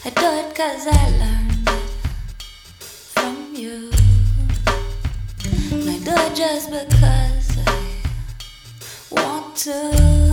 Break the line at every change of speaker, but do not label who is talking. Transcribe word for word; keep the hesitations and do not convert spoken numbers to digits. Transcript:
I do it 'cause I learned it from you. I do it just because I want to.